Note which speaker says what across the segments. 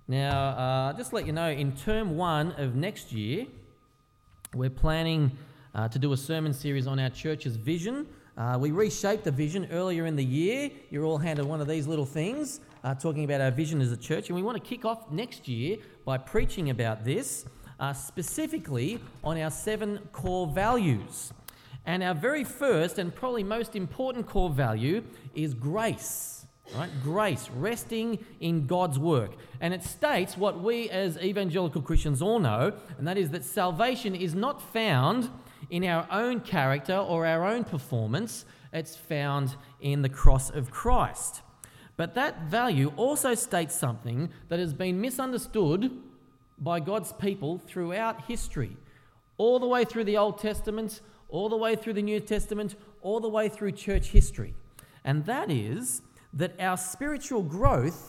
Speaker 1: Now, just to let you know, in term 1 of next year, we're planning to do a sermon series on our church's vision. We reshaped the vision earlier in the year. You're all handed one of these little things talking about our vision as a church, and we want to kick off next year by preaching about this, specifically on our 7 core values. And our very first and probably most important core value is grace, right? Grace, resting in God's work. And it states what we as evangelical Christians all know, and that is that salvation is not found in our own character or our own performance. It's found in the cross of Christ. But that value also states something that has been misunderstood by God's people throughout history, all the way through the Old Testament, all the way through the New Testament, all the way through church history. And that is that our spiritual growth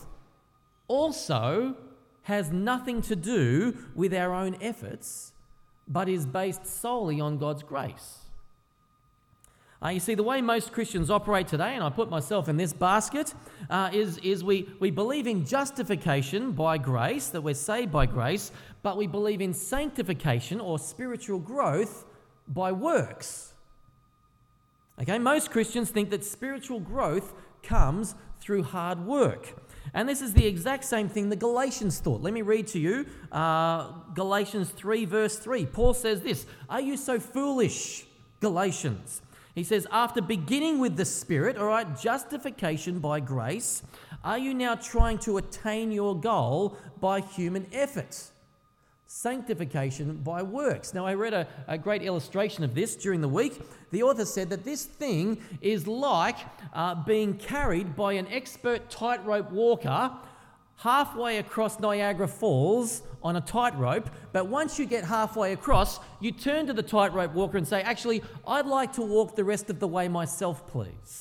Speaker 1: also has nothing to do with our own efforts, but is based solely on God's grace. You see, the way most Christians operate today, and I put myself in this basket, is we believe in justification by grace, that we're saved by grace, but we believe in sanctification or spiritual growth by works. Okay, most Christians think that spiritual growth comes through hard work. And this is the exact same thing the Galatians thought. Let me read to you Galatians 3 verse 3. Paul says this, "Are you so foolish, Galatians?" He says, "After beginning with the Spirit, all right, justification by grace, are you now trying to attain your goal by human effort? Sanctification by works." Now, I read a great illustration of this during the week. The author said that this thing is like being carried by an expert tightrope walker halfway across Niagara Falls on a tightrope, but once you get halfway across, you turn to the tightrope walker and say, "Actually, I'd like to walk the rest of the way myself, please."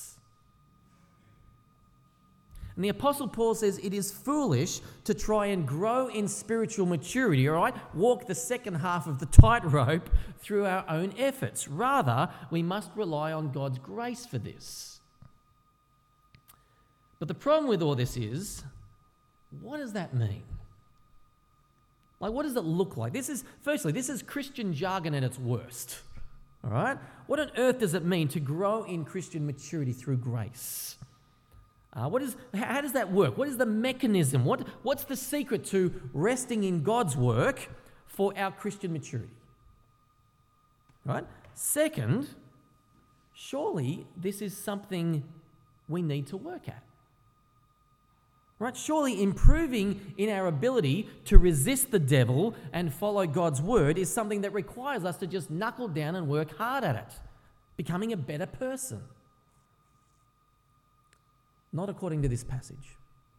Speaker 1: And the Apostle Paul says it is foolish to try and grow in spiritual maturity, all right? Walk the second half of the tightrope through our own efforts. Rather, we must rely on God's grace for this. But the problem with all this is, what does that mean? Like, what does it look like? This is Christian jargon at its worst, all right? What on earth does it mean to grow in Christian maturity through grace? How does that work? What is the mechanism? What's the secret to resting in God's work for our Christian maturity? Right? Second, surely this is something we need to work at. Right? Surely improving in our ability to resist the devil and follow God's word is something that requires us to just knuckle down and work hard at it, becoming a better person. Not according to this passage.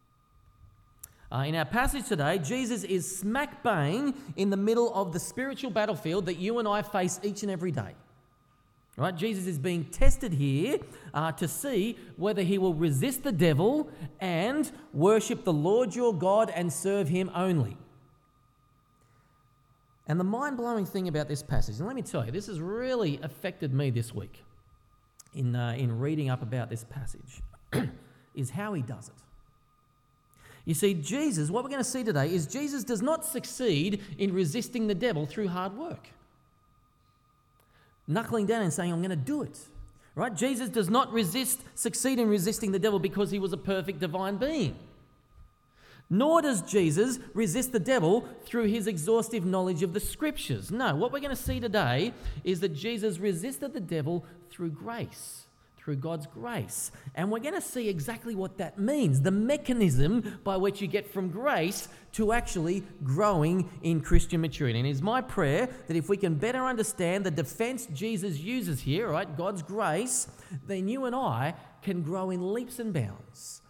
Speaker 1: In our passage today, Jesus is smack bang in the middle of the spiritual battlefield that you and I face each and every day. Right? Jesus is being tested here to see whether he will resist the devil and worship the Lord your God and serve him only. And the mind-blowing thing about this passage, and let me tell you, this has really affected me this week in reading up about this passage, is how he does it. You see, Jesus, what we're going to see today is Jesus does not succeed in resisting the devil through hard work. Knuckling down and saying, "I'm going to do it." Right? Jesus does not succeed in resisting the devil because he was a perfect divine being. Nor does Jesus resist the devil through his exhaustive knowledge of the scriptures. No, what we're going to see today is that Jesus resisted the devil through grace. Through God's grace. And we're going to see exactly what that means, the mechanism by which you get from grace to actually growing in Christian maturity. And it's my prayer that if we can better understand the defense Jesus uses here, right, God's grace, then you and I can grow in leaps and bounds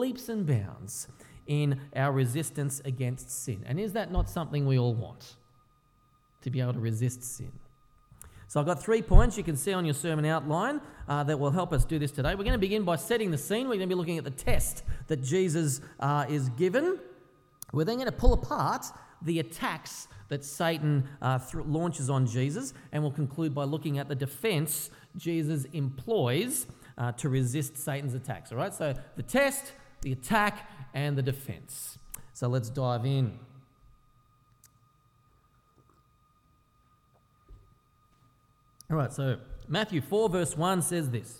Speaker 1: in our resistance against sin. And is that not something we all want? To be able to resist sin. So I've got 3 points you can see on your sermon outline that will help us do this today. We're going to begin by setting the scene. We're going to be looking at the test that Jesus is given. We're then going to pull apart the attacks that Satan launches on Jesus, and we'll conclude by looking at the defense Jesus employs to resist Satan's attacks. All right, so the test, the attack, and the defense. So let's dive in. All right, so Matthew 4 verse 1 says this.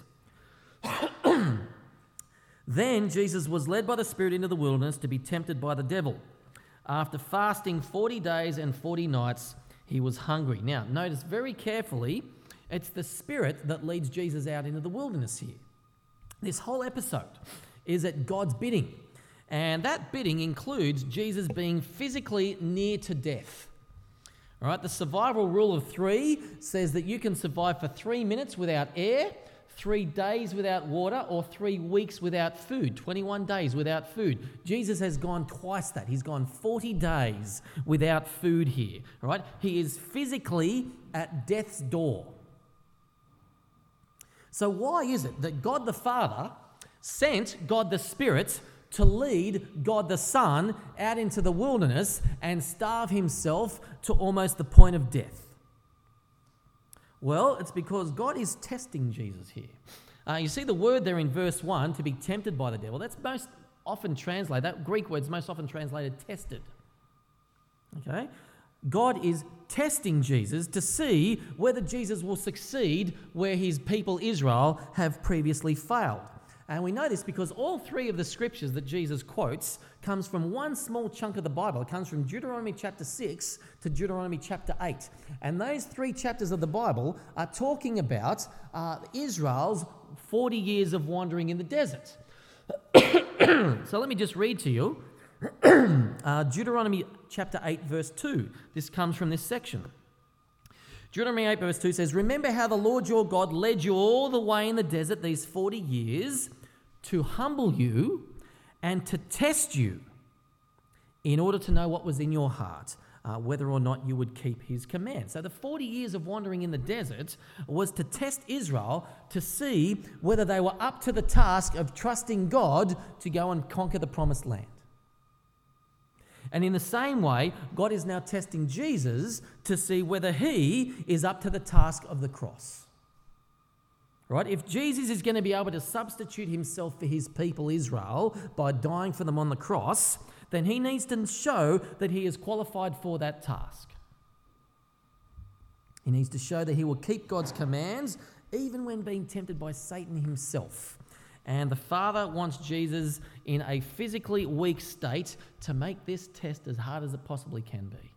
Speaker 1: Then Jesus was led by the Spirit into the wilderness to be tempted by the devil. After fasting 40 days and 40 nights, he was hungry. Now, notice very carefully, it's the Spirit that leads Jesus out into the wilderness here. This whole episode is at God's bidding, and that bidding includes Jesus being physically near to death. All right, the survival rule of 3 says that you can survive for 3 minutes without air, 3 days without water, or 3 weeks without food, 21 days without food. Jesus has gone twice that. He's gone 40 days without food here. All right, he is physically at death's door. So why is it that God the Father sent God the Spirit to lead God the Son out into the wilderness and starve himself to almost the point of death? Well, it's because God is testing Jesus here. You see the word there in verse 1, to be tempted by the devil. That's most often translated, that Greek word's most often translated tested. Okay? God is testing Jesus to see whether Jesus will succeed where his people Israel have previously failed. And we know this because all 3 of the scriptures that Jesus quotes comes from one small chunk of the Bible. It comes from Deuteronomy chapter 6 to Deuteronomy chapter 8. And those 3 chapters of the Bible are talking about Israel's 40 years of wandering in the desert. So let me just read to you Deuteronomy chapter 8 verse 2. This comes from this section. Deuteronomy 8 verse 2 says, "Remember how the Lord your God led you all the way in the desert these 40 years to humble you and to test you in order to know what was in your heart, whether or not you would keep his commands." So the 40 years of wandering in the desert was to test Israel to see whether they were up to the task of trusting God to go and conquer the promised land. And in the same way, God is now testing Jesus to see whether he is up to the task of the cross. Right? If Jesus is going to be able to substitute himself for his people Israel by dying for them on the cross, then he needs to show that he is qualified for that task. He needs to show that he will keep God's commands even when being tempted by Satan himself. And the Father wants Jesus in a physically weak state to make this test as hard as it possibly can be.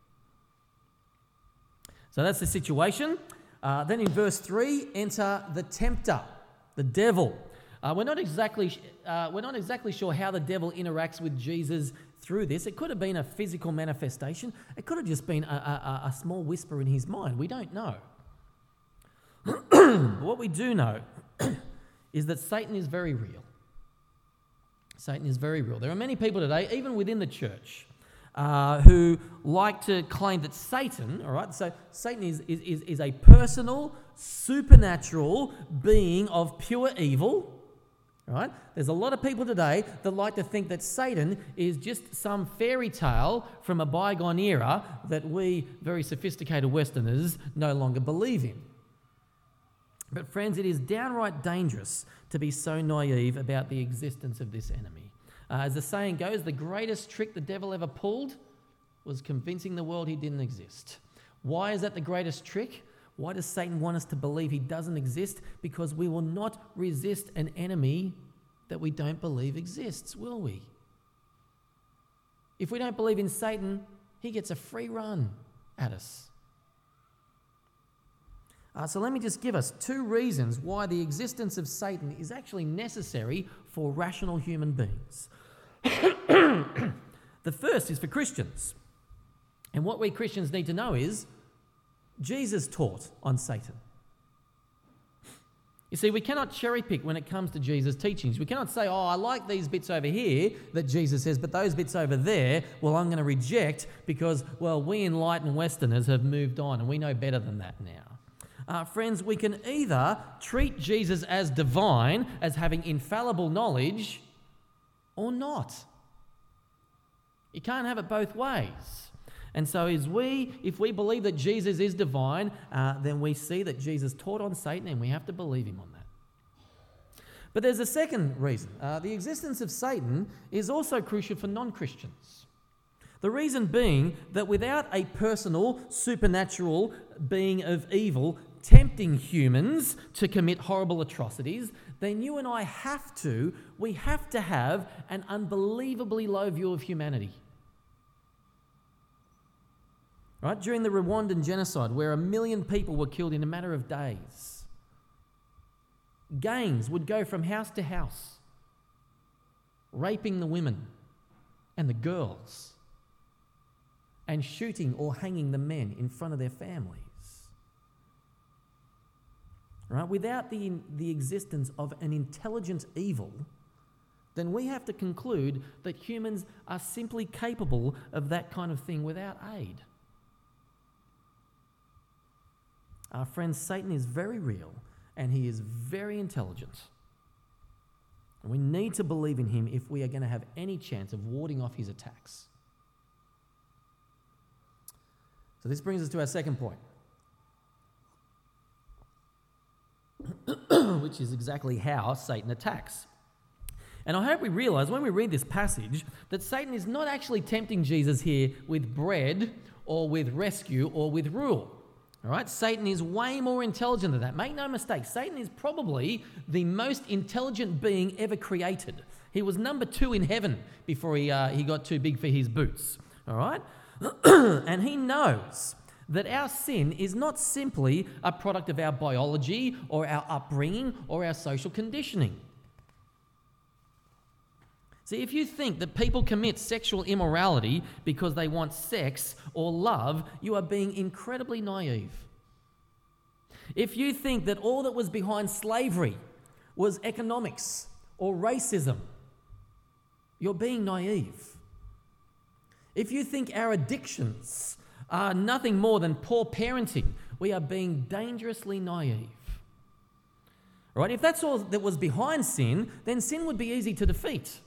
Speaker 1: So that's the situation. Then in verse 3, enter the tempter, the devil. We're not exactly sure how the devil interacts with Jesus through this. It could have been a physical manifestation. It could have just been a small whisper in his mind. We don't know. What we do know is that Satan is very real. Satan is very real. There are many people today, even within the church, who like to claim that Satan, all right, so Satan is a personal, supernatural being of pure evil, right? There's a lot of people today that like to think that Satan is just some fairy tale from a bygone era that we, very sophisticated Westerners, no longer believe in. But friends, it is downright dangerous to be so naive about the existence of this enemy. As the saying goes, the greatest trick the devil ever pulled was convincing the world he didn't exist. Why is that the greatest trick? Why does Satan want us to believe he doesn't exist? Because we will not resist an enemy that we don't believe exists, will we? If we don't believe in Satan, he gets a free run at us. So let me just give us 2 reasons why the existence of Satan is actually necessary for rational human beings. The first is for Christians. And what we Christians need to know is Jesus taught on Satan. You see, we cannot cherry pick when it comes to Jesus' teachings. We cannot say, I like these bits over here that Jesus says, but those bits over there, well, I'm going to reject because, well, we enlightened Westerners have moved on and we know better than that now. Friends, we can either treat Jesus as divine, as having infallible knowledge, or not. You can't have it both ways. And so if we believe that Jesus is divine, then we see that Jesus taught on Satan and we have to believe him on that. But there's a second reason. The existence of Satan is also crucial for non-Christians. The reason being that without a personal, supernatural being of evil tempting humans to commit horrible atrocities, then you and I have to have an unbelievably low view of humanity. Right? During the Rwandan genocide, where 1 million people were killed in a matter of days, gangs would go from house to house, raping the women and the girls, and shooting or hanging the men in front of their families. Right? Without the existence of an intelligent evil, then we have to conclude that humans are simply capable of that kind of thing without aid. Our friend, Satan is very real and he is very intelligent. And we need to believe in him if we are going to have any chance of warding off his attacks. So this brings us to our second point, which is exactly how Satan attacks. And I hope we realize when we read this passage that Satan is not actually tempting Jesus here with bread or with rescue or with rule. All right, Satan is way more intelligent than that. Make no mistake, Satan is probably the most intelligent being ever created. He was number 2 in heaven before he got too big for his boots. All right, and he knows that our sin is not simply a product of our biology or our upbringing or our social conditioning. See, if you think that people commit sexual immorality because they want sex or love, you are being incredibly naive. If you think that all that was behind slavery was economics or racism, you're being naive. If you think our addictions are nothing more than poor parenting, we are being dangerously naive. All right? If that's all that was behind sin, then sin would be easy to defeat.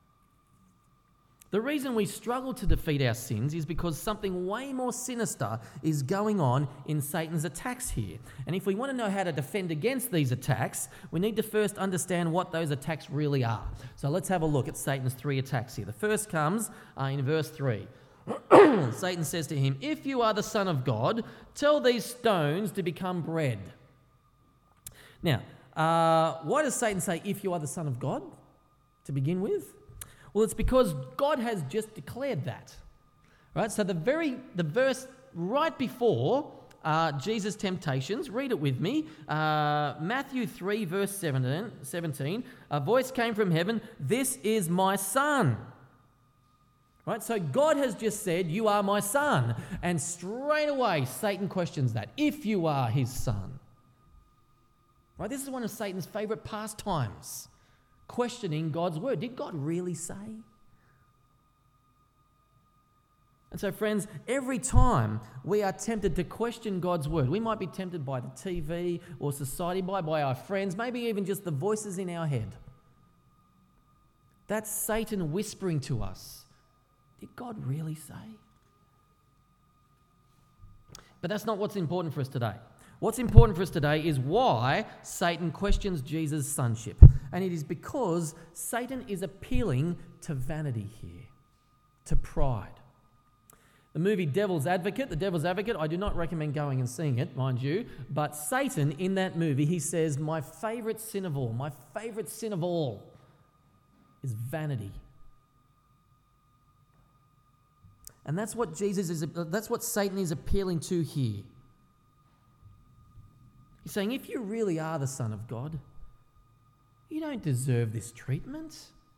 Speaker 1: The reason we struggle to defeat our sins is because something way more sinister is going on in Satan's attacks here. And if we want to know how to defend against these attacks, we need to first understand what those attacks really are. So let's have a look at Satan's 3 attacks here. The first comes in verse 3. Satan says to him, "If you are the Son of God, tell these stones to become bread." Now, why does Satan say, "If you are the Son of God," to begin with? Well, it's because God has just declared that. Right? So the verse right before Jesus' temptations, read it with me. Matthew 3, verse 17, a voice came from heaven, "This is my Son." Right? So God has just said, "You are my Son." And straight away, Satan questions that. If you are his Son. Right? This is one of Satan's favorite pastimes. Questioning God's word. Did God really say? And so, friends, every time we are tempted to question God's word, we might be tempted by the TV or society, by our friends, maybe even just the voices in our head. That's Satan whispering to us, did God really say? But that's not what's important for us today. What's important for us today is why Satan questions Jesus' sonship. And it is because Satan is appealing to vanity here, to pride. The movie The Devil's Advocate, I do not recommend going and seeing it, mind you, but Satan in that movie, he says, my favourite sin of all is vanity. And that's what Satan is appealing to here. He's saying, if you really are the Son of God, you don't deserve this treatment.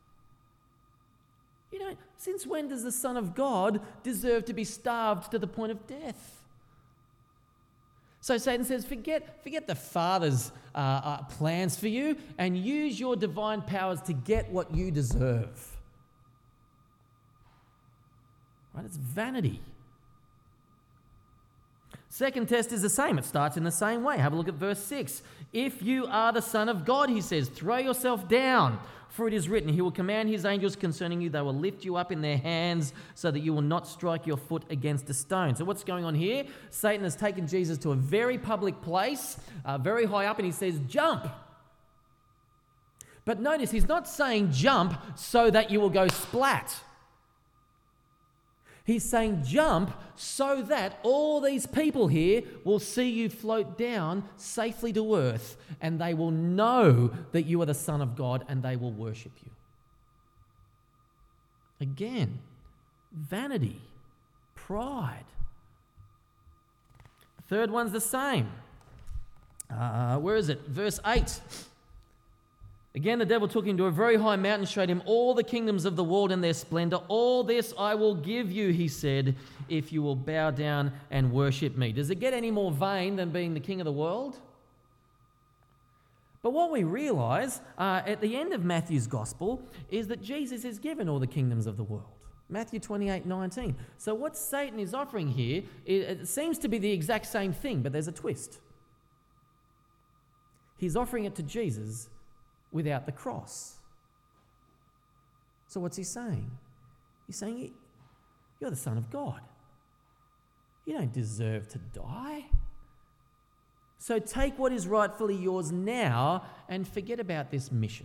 Speaker 1: Since when does the Son of God deserve to be starved to the point of death? So Satan says, forget the Father's plans for you and use your divine powers to get what you deserve. Right? It's vanity. Second test is the same. It starts in the same way. Have a look at verse 6. If you are the Son of God, he says, throw yourself down, for it is written, he will command his angels concerning you. They will lift you up in their hands so that you will not strike your foot against a stone. So what's going on here? Satan has taken Jesus to a very public place, very high up, and he says, jump. But notice, he's not saying jump so that you will go splat. He's saying jump so that all these people here will see you float down safely to earth, and they will know that you are the Son of God, and they will worship you. Again, vanity, pride. The third one's the same. Where is it? Verse 8. Again, the devil took him to a very high mountain, showed him all the kingdoms of the world and their splendor. All this I will give you, he said, if you will bow down and worship me. Does it get any more vain than being the king of the world? But what we realize at the end of Matthew's gospel is that Jesus is given all the kingdoms of the world. Matthew 28:19. So what Satan is offering here, it seems to be the exact same thing, but there's a twist. He's offering it to Jesus without the cross. So what's he saying? He's saying, you're the Son of God. You don't deserve to die. So take what is rightfully yours now and forget about this mission.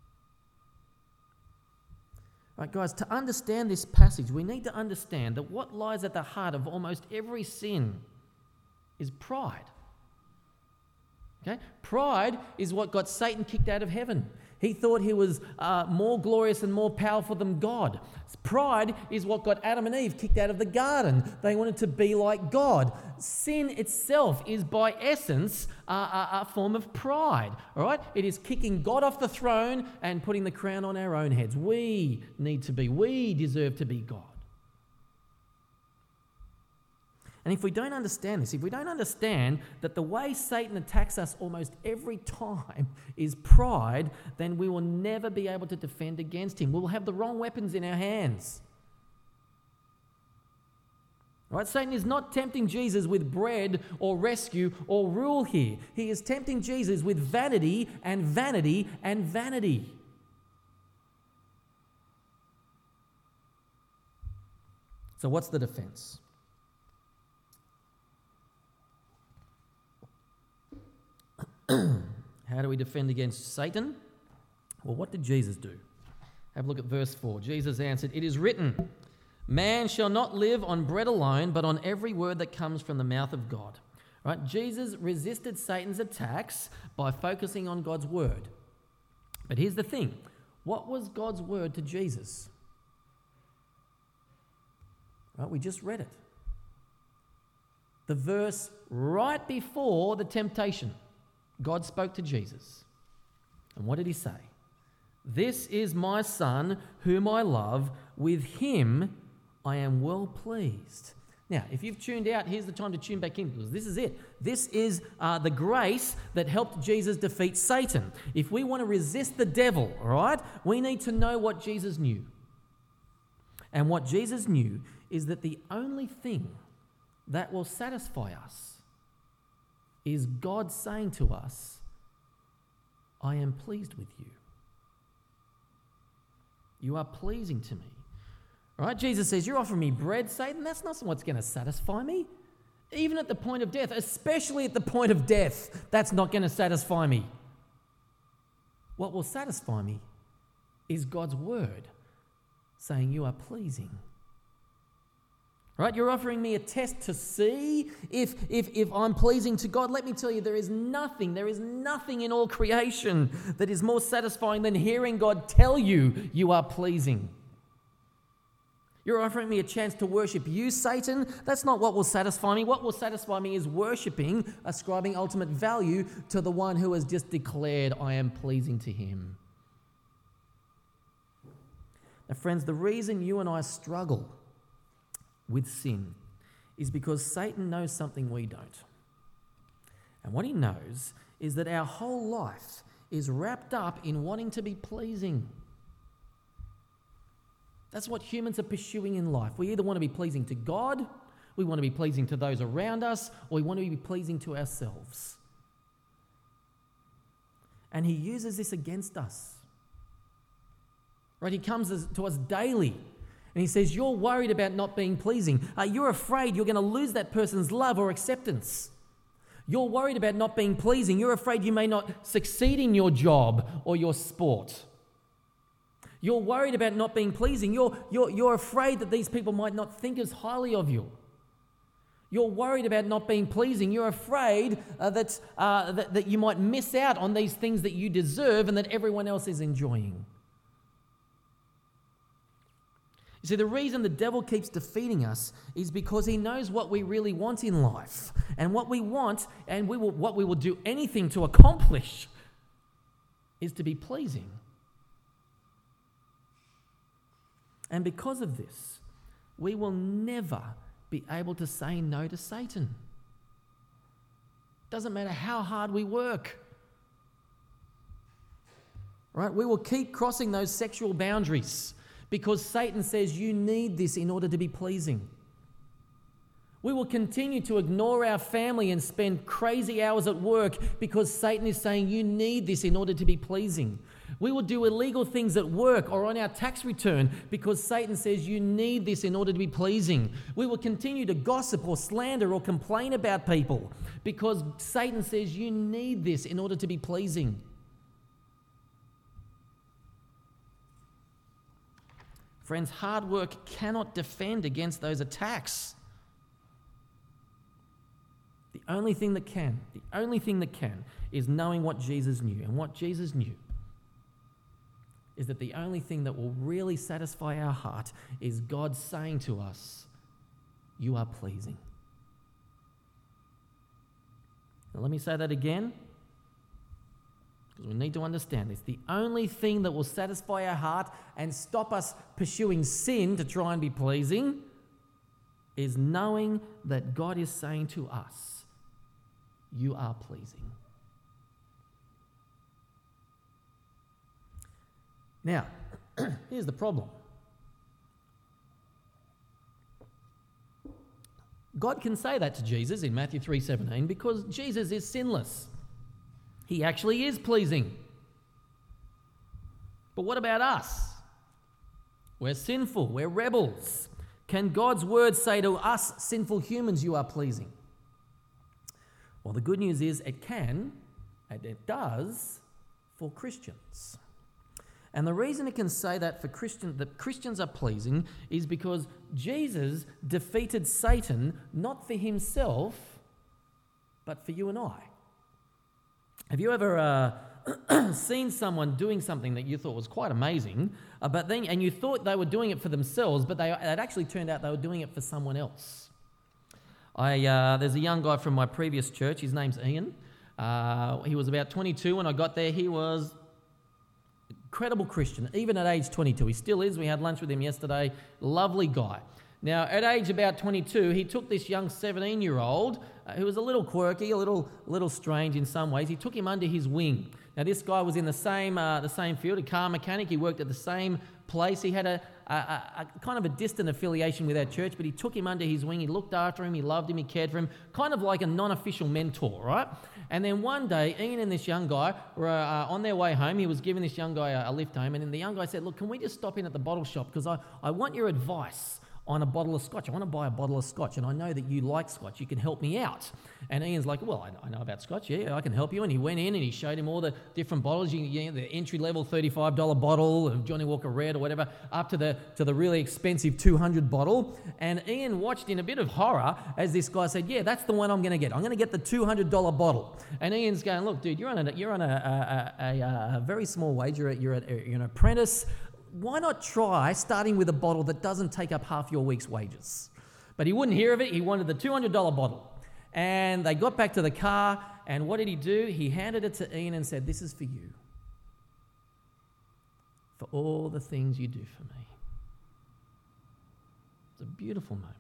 Speaker 1: Right, guys, to understand this passage, we need to understand that what lies at the heart of almost every sin is pride. Okay? Pride is what got Satan kicked out of heaven. He thought he was more glorious and more powerful than God. Pride is what got Adam and Eve kicked out of the garden. They wanted to be like God. Sin itself is by essence a form of pride. All right? It is kicking God off the throne and putting the crown on our own heads. We deserve to be God. And if we don't understand this, if we don't understand that the way Satan attacks us almost every time is pride, then we will never be able to defend against him. We'll have the wrong weapons in our hands. Right? Satan is not tempting Jesus with bread or rescue or rule here. He is tempting Jesus with vanity and vanity and vanity. So what's the defense? How do we defend against Satan? Well, what did Jesus do? Have a look at verse 4. Jesus answered, "It is written, man shall not live on bread alone, but on every word that comes from the mouth of God." Right? Jesus resisted Satan's attacks by focusing on God's word. But here's the thing. What was God's word to Jesus? Right? We just read it. The verse right before the temptation. God spoke to Jesus. And what did he say? "This is my Son, whom I love. With him I am well pleased." Now, if you've tuned out, here's the time to tune back in, because this is it. This is the grace that helped Jesus defeat Satan. If we want to resist the devil, all right, we need to know what Jesus knew. And what Jesus knew is that the only thing that will satisfy us is God saying to us, "I am pleased with you. You are pleasing to me." All right? Jesus says, "You're offering me bread, Satan? That's not what's going to satisfy me. Even at the point of death, especially at the point of death, that's not going to satisfy me. What will satisfy me is God's word saying you are pleasing." Right? You're offering me a test to see if I'm pleasing to God. Let me tell you, there is nothing in all creation that is more satisfying than hearing God tell you you are pleasing. You're offering me a chance to worship you, Satan. That's not what will satisfy me. What will satisfy me is worshiping, ascribing ultimate value to the one who has just declared I am pleasing to him. Now, friends, the reason you and I struggle with sin is because Satan knows something we don't. And what he knows is that our whole life is wrapped up in wanting to be pleasing. That's what humans are pursuing in life. We either want to be pleasing to God, we want to be pleasing to those around us, or we want to be pleasing to ourselves. And he uses this against us. Right? He comes to us daily. And he says, "You're worried about not being pleasing. You're afraid you're going to lose that person's love or acceptance. You're worried about not being pleasing. You're afraid you may not succeed in your job or your sport. You're worried about not being pleasing. You're afraid that these people might not think as highly of you. You're worried about not being pleasing. You're afraid that you might miss out on these things that you deserve and that everyone else is enjoying. You see, the reason the devil keeps defeating us is because he knows what we really want in life. And what we want, and what we will do anything to accomplish, is to be pleasing. And because of this, we will never be able to say no to Satan. Doesn't matter how hard we work. Right? We will keep crossing those sexual boundaries because Satan says you need this in order to be pleasing. We will continue to ignore our family and spend crazy hours at work because Satan is saying you need this in order to be pleasing. We will do illegal things at work or on our tax return because Satan says you need this in order to be pleasing. We will continue to gossip or slander or complain about people because Satan says you need this in order to be pleasing. Friends, hard work cannot defend against those attacks. The only thing that can is knowing what Jesus knew. And what Jesus knew is that the only thing that will really satisfy our heart is God saying to us, you are pleasing. Now let me say that again, because we need to understand this. The only thing that will satisfy our heart and stop us pursuing sin to try and be pleasing is knowing that God is saying to us, you are pleasing. Now, here's the problem. God can say that to Jesus in Matthew 3:17 because Jesus is sinless. He actually is pleasing. But what about us? We're sinful. We're rebels. Can God's word say to us sinful humans, you are pleasing? Well, the good news is it can, and it does, for Christians. And the reason it can say that for Christians are pleasing is because Jesus defeated Satan not for himself, but for you and I. Have you ever seen someone doing something that you thought was quite amazing, and you thought they were doing it for themselves, but it actually turned out they were doing it for someone else? There's a young guy from my previous church. His name's Ian. He was about 22 when I got there. He was incredible Christian, even at age 22. He still is. We had lunch with him yesterday. Lovely guy. Now, at age about 22, he took this young 17-year-old who was a little quirky, a little strange in some ways. He took him under his wing. Now, this guy was in the same field, a car mechanic. He worked at the same place. He had a kind of a distant affiliation with our church, but he took him under his wing. He looked after him. He loved him. He cared for him, kind of like a non-official mentor, right? And then one day, Ian and this young guy were on their way home. He was giving this young guy a lift home, and then the young guy said, look, can we just stop in at the bottle shop because I want your advice on a bottle of scotch. I want to buy a bottle of scotch, and I know that you like scotch. You can help me out. And Ian's like, well, I know about scotch. Yeah, I can help you. And he went in and he showed him all the different bottles. The entry-level $35 bottle of Johnny Walker Red or whatever, up to the really expensive $200 bottle. And Ian watched in a bit of horror as this guy said, yeah, that's the one I'm going to get. I'm going to get the $200 bottle. And Ian's going, look, dude, you're on a very small wage. You're an apprentice. Why not try starting with a bottle that doesn't take up half your week's wages? But he wouldn't hear of it. He wanted the $200 bottle. And they got back to the car, and what did he do? He handed it to Ian and said, this is for you, for all the things you do for me. It's a beautiful moment.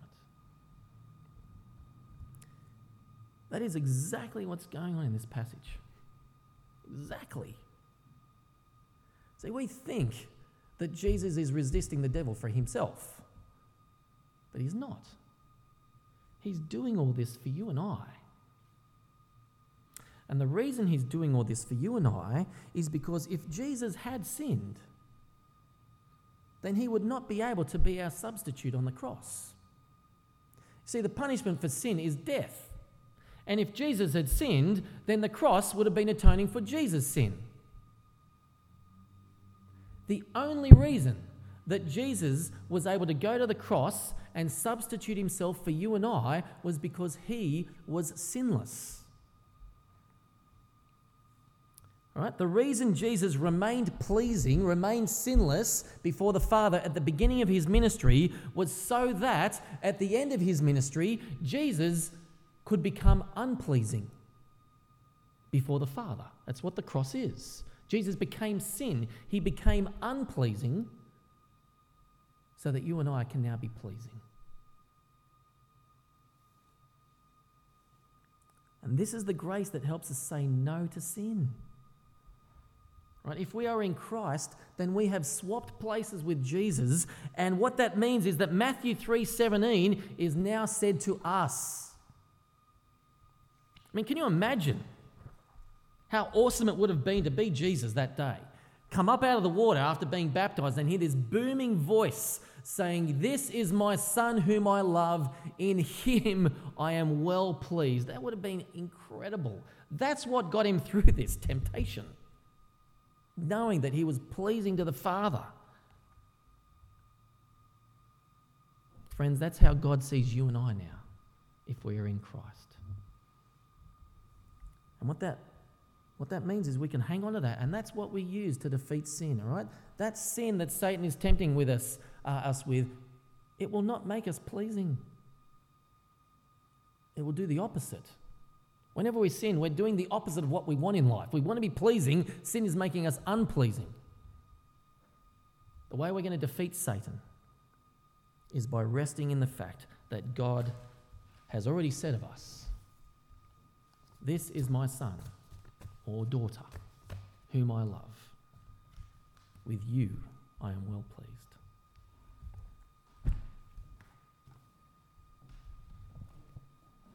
Speaker 1: That is exactly what's going on in this passage. Exactly. See, we think that Jesus is resisting the devil for himself. But he's not. He's doing all this for you and I. And the reason he's doing all this for you and I is because if Jesus had sinned, then he would not be able to be our substitute on the cross. See, the punishment for sin is death. And if Jesus had sinned, then the cross would have been atoning for Jesus' sin. The only reason that Jesus was able to go to the cross and substitute himself for you and I was because he was sinless. All right? The reason Jesus remained pleasing, remained sinless before the Father at the beginning of his ministry was so that at the end of his ministry, Jesus could become unpleasing before the Father. That's what the cross is. Jesus became sin. He became unpleasing so that you and I can now be pleasing. And this is the grace that helps us say no to sin. Right? If we are in Christ, then we have swapped places with Jesus, and what that means is that Matthew 3:17 is now said to us. I mean, can you imagine how awesome it would have been to be Jesus that day? Come up out of the water after being baptized and hear this booming voice saying, "This is my Son whom I love. In him I am well pleased." That would have been incredible. That's what got him through this temptation, knowing that he was pleasing to the Father. Friends, that's how God sees you and I now, if we are in Christ. And what that means is we can hang on to that, and that's what we use to defeat sin, all right? That sin that Satan is tempting with us with, it will not make us pleasing. It will do the opposite. Whenever we sin, we're doing the opposite of what we want in life. We want to be pleasing. Sin is making us unpleasing. The way we're going to defeat Satan is by resting in the fact that God has already said of us, "This is my son or daughter whom I love. With you I am well pleased."